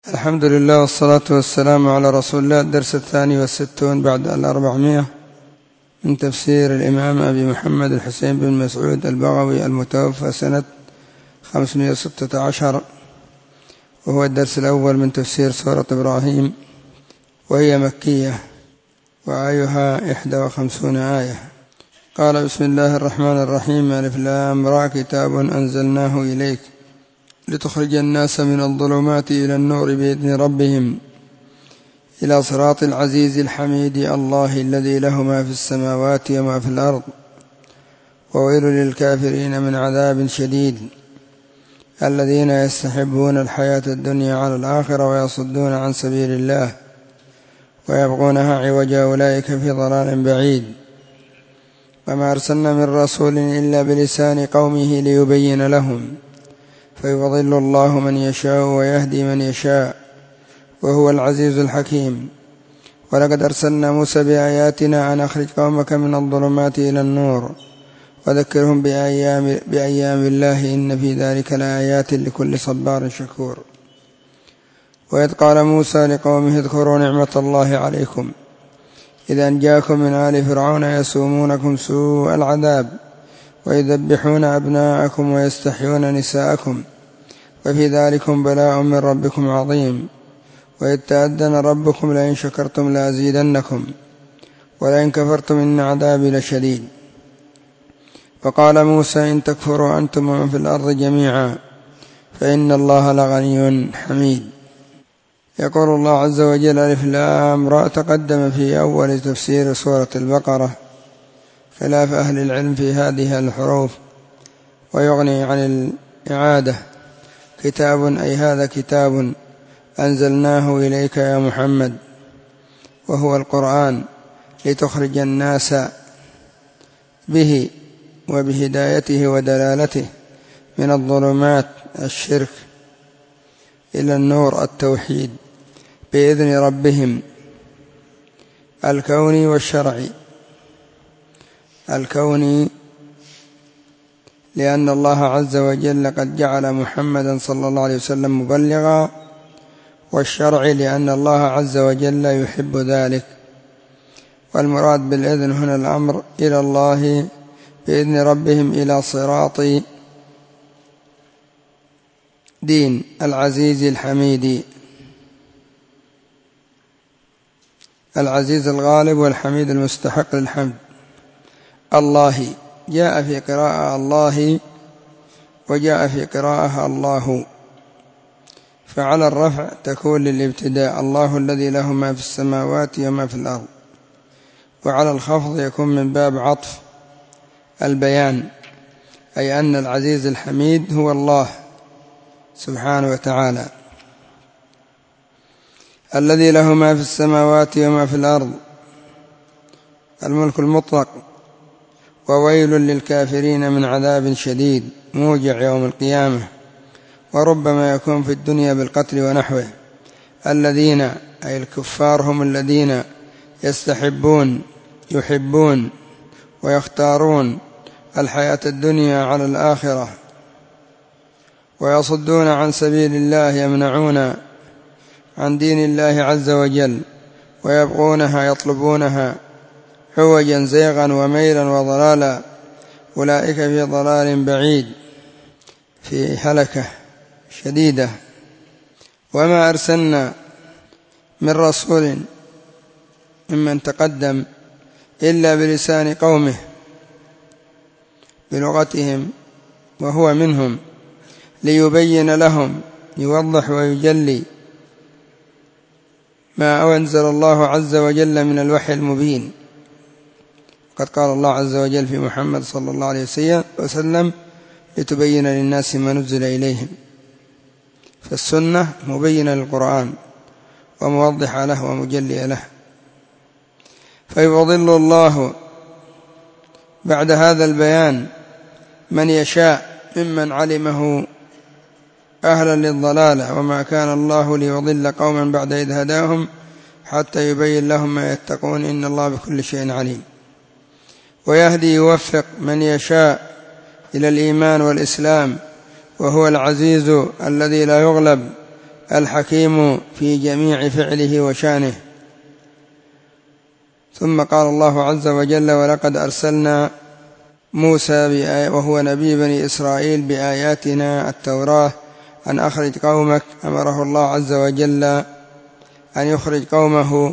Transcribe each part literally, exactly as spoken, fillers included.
الحمد لله والصلاة والسلام على رسول الله. الدرس الثاني والستون بعد الأربعمائة من تفسير الإمام أبي محمد الحسين بن مسعود البغوي المتوفى سنة خمسمائة وستة عشر، وهو الدرس الأول من تفسير سورة إبراهيم، وهي مكية وآيها إحدى وخمسون آية. قال: بسم الله الرحمن الرحيم. ألف لام را، كتاب أنزلناه إليك لتخرج الناس من الظلمات إلى النور بإذن ربهم إلى صراط العزيز الحميد الله الذي له ما في السماوات وما في الأرض وويل للكافرين من عذاب شديد الذين يستحبون الحياة الدنيا على الآخرة ويصدون عن سبيل الله ويبغونها عوجا أولئك في ضلال بعيد. وما أرسلنا من رسول إلا بلسان قومه ليبين لهم فيضل الله من يشاء ويهدي من يشاء وهو العزيز الحكيم. ولقد أرسلنا موسى بآياتنا أن أخرج قومك من الظلمات إلى النور وذكرهم بأيام, بأيام الله إن في ذلك لآيات لكل صبار شكور. وإذ قال موسى لقومه اذكروا نعمة الله عليكم إذ أنجاكم من آل فرعون يسومونكم سوء العذاب ويذبحون أبناءكم ويستحيون نساءكم وفي ذلكم بلاء من ربكم عظيم. وإذ تأذن ربكم لئن شكرتم لأزيدنكم ولئن كفرتم إن عذابي لشديد. وقال موسى إن تكفروا أنتم ومن في الأرض جميعا فإن الله لغني حميد. يقول الله عز وجل: ألف لام را. تقدم في أول تفسير سورة البقرة خلاف أهل العلم في هذه الحروف، ويغني عن الإعادة. كتاب أي هذا كتاب أنزلناه إليك يا محمد، وهو القرآن، لتخرج الناس به وبهدايته ودلالته من الظلمات الشرك إلى النور التوحيد بإذن ربهم الكوني والشرعي. الكوني لأن الله عز وجل قد جعل محمدا صلى الله عليه وسلم مبلغا، والشرعي لأن الله عز وجل يحب ذلك. والمراد بالإذن هنا الأمر إلى الله بإذن ربهم إلى صراط دين العزيز الحميد. العزيز الغالب والحميد المستحق للحمد. الله جاء في قراءة الله وجاء في قراءة الله، فعلى الرفع تكون للابتداء الله الذي له ما في السماوات وما في الأرض، وعلى الخفض يكون من باب عطف البيان، أي أن العزيز الحميد هو الله سبحانه وتعالى الذي له ما في السماوات وما في الأرض، الملك المطلق. وويل للكافرين من عذاب شديد موجع يوم القيامة، وربما يكون في الدنيا بالقتل ونحوه. الذين أي الكفار هم الذين يستحبون يحبون ويختارون الحياة الدنيا على الآخرة، ويصدون عن سبيل الله، يمنعون عن دين الله عز وجل، ويبغونها يطلبونها عوجا زيغا وميلا وضلالا، أولئك في ضلال بعيد، في هلكة شديدة. وما أرسلنا من رسول ممن تقدم إلا بلسان قومه بلغتهم وهو منهم، ليبين لهم، يوضح ويجلي ما أنزل الله عز وجل من الوحي المبين. قد قال الله عز وجل في محمد صلى الله عليه وسلم لتبين للناس ما نزل إليهم، فالسنة مبينة للقرآن وموضحة له ومجلية له. فيضل الله بعد هذا البيان من يشاء ممن علمه أهلا للضلالة، وما كان الله ليضل قوما بعد إذ هداهم حتى يبين لهم ما يتقون إن الله بكل شيء عليم. ويهدي يوفق من يشاء إلى الإيمان والإسلام، وهو العزيز الذي لا يغلب الحكيم في جميع فعله وشانه. ثم قال الله عز وجل: ولقد أرسلنا موسى وهو نبي بني إسرائيل بآياتنا التوراة أن أخرج قومك. أمره الله عز وجل أن يخرج قومه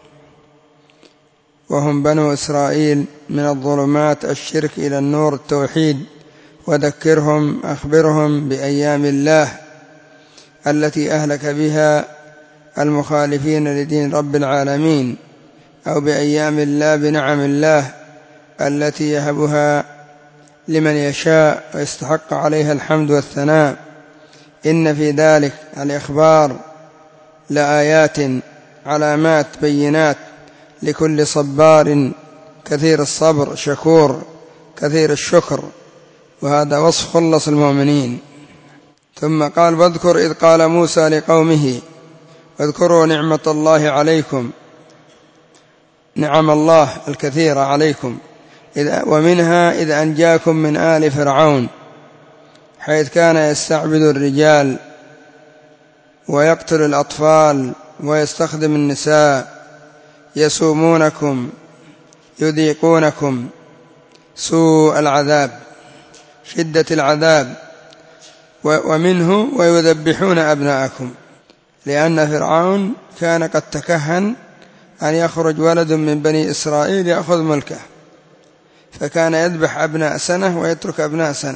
وهم بنو إسرائيل من الظلمات الشرك إلى النور التوحيد، وذكرهم أخبرهم بأيام الله التي أهلك بها المخالفين لدين رب العالمين، أو بأيام الله بنعم الله التي يهبها لمن يشاء ويستحق عليها الحمد والثناء. إن في ذلك الإخبار لآيات علامات بينات لكل صبار كثير الصبر شكور كثير الشكر، وهذا وصف خلص المؤمنين. ثم قال: واذكر إذ قال موسى لقومه واذكروا نعمة الله عليكم، نعم الله الكثيرة عليكم، ومنها إذ أنجاكم من آل فرعون، حيث كان يستعبد الرجال ويقتل الأطفال ويستخدم النساء، يسومونكم يذيقونكم سوء العذاب شدة العذاب، ومنه ويذبحون أبناءكم، لأن فرعون كان قد تكهن أن يخرج ولد من بني إسرائيل يأخذ ملكه، فكان يذبح أبناء سنة ويترك أبناء سنة.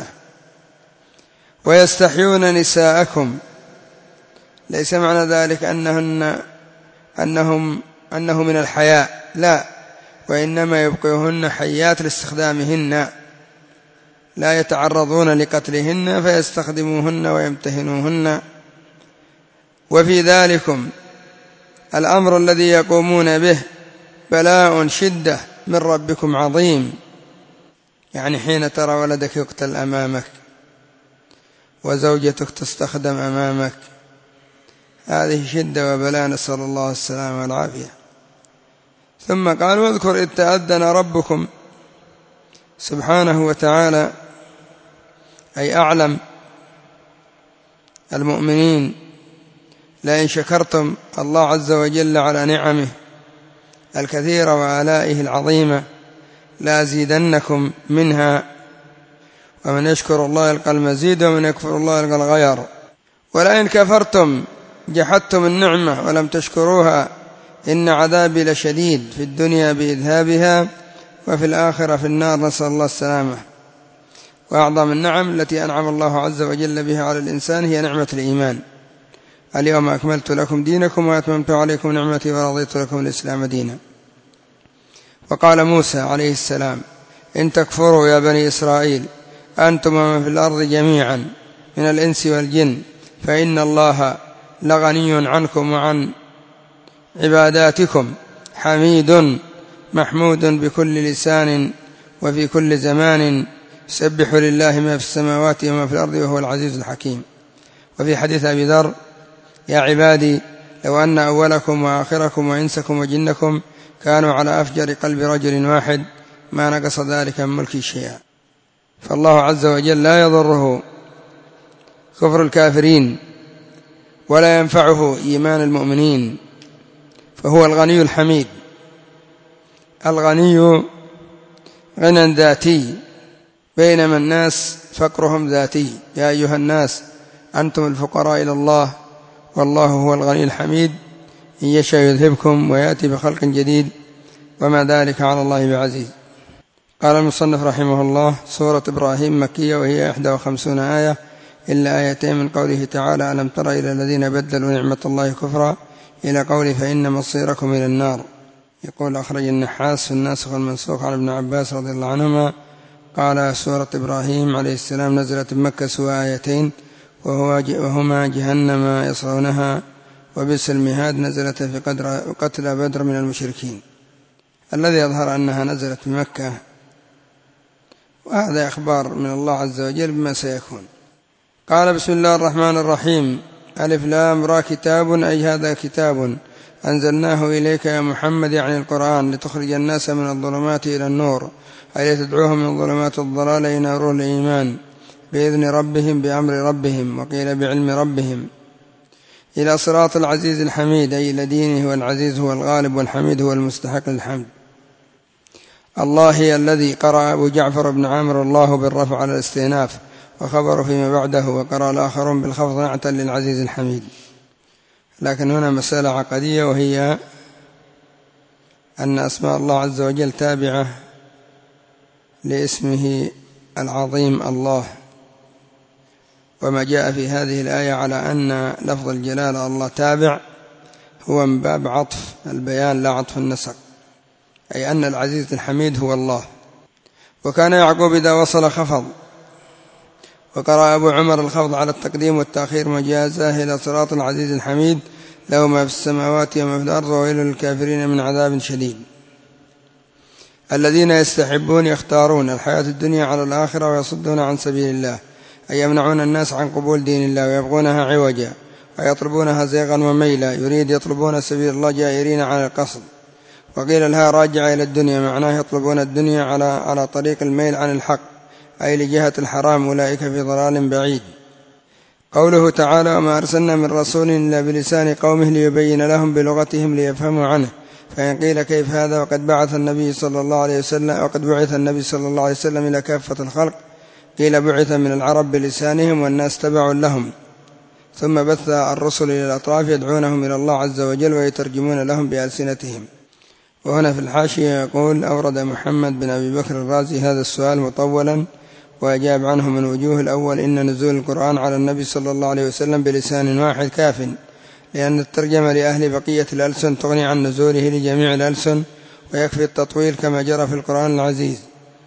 ويستحيون نساءكم، ليس معنى ذلك أنهن أنهم أنه من الحياء، لا، وإنما يبقيهن حيات لاستخدامهن، لا يتعرضون لقتلهن فيستخدموهن ويمتهنوهن. وفي ذلكم الأمر الذي يقومون به بلاء شدة من ربكم عظيم، يعني حين ترى ولدك يقتل أمامك وزوجتك تستخدم أمامك، هذه شدة وبلاء، نسأل الله السلامة والعافية. ثم قال: واذكر إذ تأذن ربكم سبحانه وتعالى، أي أعلم المؤمنين: لئن شكرتم الله عز وجل على نعمه الكثيرة وآلائه العظيمة لأزيدنكم منها، ومن يشكر الله يلقى المزيد ومن يكفر الله يلقى الغير. ولئن كفرتم جحدتم النعمة ولم تشكروها إن عذابي لشديد في الدنيا بإذهابها وفي الآخرة في النار، نسأل الله السلامة. وأعظم النعم التي أنعم الله عز وجل بها على الإنسان هي نعمة الإيمان: اليوم أكملت لكم دينكم وأتممت عليكم نعمتي ورضيت لكم الإسلام دينا. وقال موسى عليه السلام: إن تكفروا يا بني إسرائيل أنتم ومن في الأرض جميعا من الإنس والجن فإن الله لغني عنكم وعن عباداتكم حميد محمود بكل لسان وفي كل زمان، يسبح لله ما في السماوات وما في الأرض وهو العزيز الحكيم. وفي حديث أبي ذر: يا عبادي لو أن أولكم وآخركم وإنسكم وجنكم كانوا على أفجر قلب رجل واحد ما نقص ذلك من ملكي شيئا. فالله عز وجل لا يضره كفر الكافرين ولا ينفعه إيمان المؤمنين، فهو الغني الحميد. الغني غنى ذاتي، بينما الناس فقرهم ذاتي. يا أيها الناس أنتم الفقراء إلى الله والله هو الغني الحميد، إن يشاء يذهبكم ويأتي بخلق جديد وما ذلك على الله بعزيز. قال المصنف رحمه الله: سورة إبراهيم مكية وهي إحدى وخمسون آية إلا آيتين من قوله تعالى: ألم تر إلى الذين بدلوا نعمة الله كفرا إلى قوله فإن مصيركم إلى النار. يقول أخرج النحاس في الناسخ والمنسوخ عن ابن عباس رضي الله عنهما قال: سورة إبراهيم عليه السلام نزلت بمكة سوى آيتين وهما جهنم يصلونها وبئس المهاد، نزلت في قتل بدر من المشركين. الذي يظهر أنها نزلت بمكة، وهذا إخبار من الله عز وجل بما سيكون. قال: بسم الله الرحمن الرحيم. ألف لام را كتاب، أي هذا كتاب أنزلناه إليك يا محمد، يعني القرآن، لتخرج الناس من الظلمات إلى النور، أي لتدعوهم من ظلمات الضلال إلى نور الإيمان بإذن ربهم بأمر ربهم، وقيل بعلم ربهم. إلى صراط العزيز الحميد، أي إلى دينه، والعزيز هو الغالب والحميد هو المستحق للحمد. الله هي الذي قرأ أبو جعفر بن عامر الله بالرفع على الاستئناف، وخبر فيما بعده، وقرأ الآخرون بالخفض نعتا للعزيز الحميد. لكن هنا مسألة عقدية، وهي أن أسماء الله عز وجل تابعة لاسمه العظيم الله، وما جاء في هذه الآية على أن لفظ الجلالة الله تابع هو من باب عطف البيان لا عطف النسق، أي أن العزيز الحميد هو الله. وكان يعقوب إذا وصل خفض، وقرأ أبو عمر الخفض على التقديم والتأخير مجازاه إلى صراط العزيز الحميد له ما في السماوات وما في الأرض وويل للكافرين من عذاب شديد. الذين يستحبون يختارون الحياة الدنيا على الآخرة ويصدون عن سبيل الله، أي يمنعون الناس عن قبول دين الله ويبغونها عوجا ويطلبونها زيغا وميلا، يريد يطلبون سبيل الله جائرين على القصد. وقيل الها راجع إلى الدنيا، معناه يطلبون الدنيا على على طريق الميل عن الحق، أي لجهة الحرام، أولئك في ضلال بعيد. قوله تعالى: وما أرسلنا من رسول إلا بلسان قومه ليبين لهم بلغتهم ليفهموا عنه. فإن قيل كيف هذا وقد بعث النبي صلى الله عليه وسلم وقد بعث النبي صلى الله عليه وسلم إلى كافة الخلق؟ قيل بعث من العرب بلسانهم والناس تبع لهم، ثم بث الرسل إلى الأطراف يدعونهم إلى الله عز وجل ويترجمون لهم بألسنتهم. وهنا في الحاشية يقول: أورد محمد بن أبي بكر الرازي هذا السؤال مطولا، وأجاب عنه من وجوه. الأول: إن نزول القرآن على النبي صلى الله عليه وسلم بلسان واحد كاف، لأن الترجمة لأهل بقية الألسن تغني عن نزوله لجميع الألسن، ويكفي التطويل كما جرى في القرآن العزيز.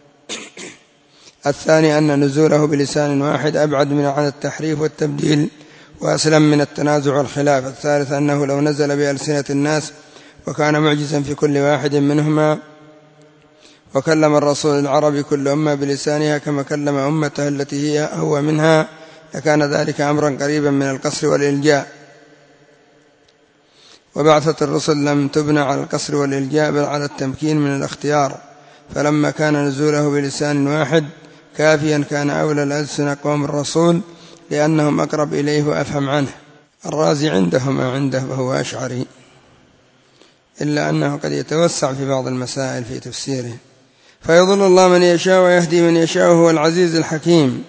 الثاني: أن نزوله بلسان واحد أبعد من عن التحريف والتبديل وأسلم من التنازع والخلاف. الثالث: أنه لو نزل بألسنة الناس وكان معجزا في كل واحد منهما، وكلم الرسول العربي كل أمة بلسانها كما كلم أمته التي هي هو منها، لكان ذلك أمرا قريبا من القصر والإلجاء. وبعثة الرسل لم تبنى على القصر والإلجاء بل على التمكين من الاختيار، فلما كان نزوله بلسان واحد كافيا كان أولى الألسنة قوم الرسول، لأنهم أقرب إليه وأفهم عنه. الرازي عنده ما عنده وهو أشعري، إلا أنه قد يتوسع في بعض المسائل في تفسيره. فيضل الله من يشاء ويهدي من يشاء وهو العزيز الحكيم.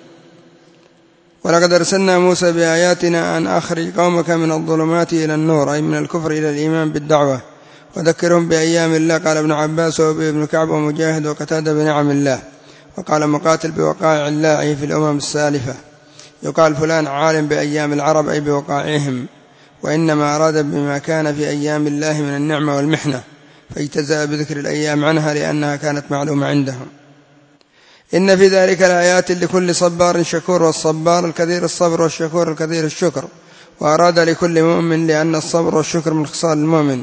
ولقد أرسلنا موسى بآياتنا أن أخرج قومك من الظلمات إلى النور، أي من الكفر إلى الإيمان بالدعوة، وذكرهم بأيام الله. قال ابن عباس وابن كعب ومجاهد وقتادة بنعم الله. وقال مقاتل بوقائع الله في الأمم السالفة. يقال فلان عالم بأيام العرب أي بوقائعهم، وإنما أراد بما كان في أيام الله من النعمة والمحنة، فاجتزأ بذكر الأيام عنها لأنها كانت معلومة عندهم. إن في ذلك لآيات لكل صبار شكور، والصبار الكثير الصبر والشكور الكثير الشكر، وأراد لكل مؤمن، لأن الصبر والشكر من خصال المؤمن.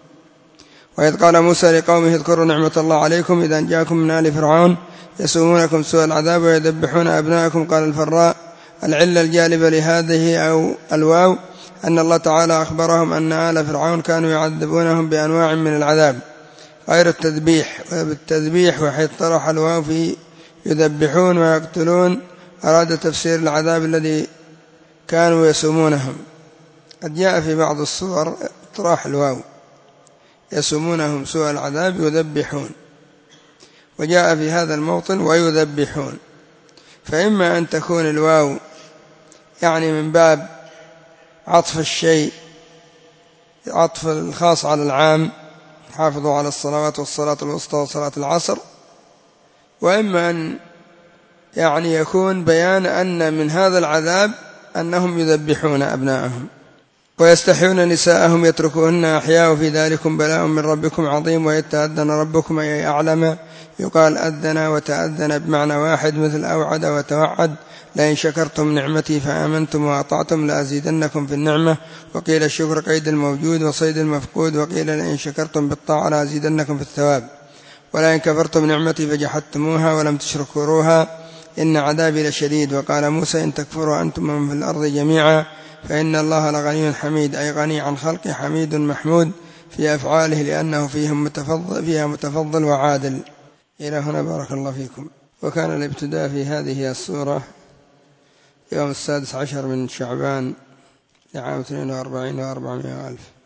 وإذ قال موسى لقومه: اذكروا نعمة الله عليكم إذا جاءكم من آل فرعون يسومونكم سوء العذاب ويذبحون أبناءكم. قال الفراء: العلة الجالبة لهذه أو الواو أن الله تعالى أخبرهم أن آل فرعون كانوا يعذبونهم بأنواع من العذاب غير التذبيح، وبالتذبيح وحيث طرح الواو في يذبحون ويقتلون أراد تفسير العذاب الذي كانوا يسومونهم. قد جاء في بعض الصور طرح الواو يسومونهم سوء العذاب يذبحون، وجاء في هذا الموطن ويذبحون. فإما أن تكون الواو يعني من باب عطف الشيء، عطف الخاص على العام، حافظوا على الصلوات والصلاة الوسطى وصلاة العصر، وإما أن يعني يكون بيان أن من هذا العذاب أنهم يذبحون أبناءهم ويستحيون نساءهم يتركوهن أحياء، في ذلكم بلاء من ربكم عظيم. ويتأذن ربكم أي أعلم، يقال أذن وتأذن بمعنى واحد مثل أوعد وتوعد. لئن شكرتم نعمتي فآمنتم وأطعتم لأزيدنكم في النعمة. وقيل الشكر قيد الموجود وصيد المفقود. وقيل لئن شكرتم بالطاعة لأزيدنكم في الثواب. ولئن كفرتم نعمتي فجحدتموها ولم تشكروها إن عذابي لشديد. وقال موسى: إن تكفروا أنتم من في الأرض جميعا فإن الله لغني حميد، أي غني عن خلقه حميد محمود في أفعاله، لأنه فيهم متفضل فيها متفضل وعادل. إلى هنا بارك الله فيكم. وكان الابتداء في هذه السورة يوم السادس عشر من شعبان لعام اثنين وأربعين وأربعمائة ألف.